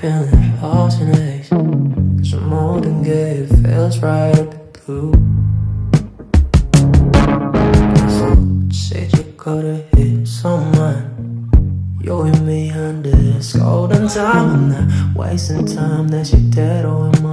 feeling hallucinates. Cause I'm old and gay, it feels right up the blue. So said you gotta hit someone. You and me under this golden time. I'm not wasting time, that shit dead, oh am I?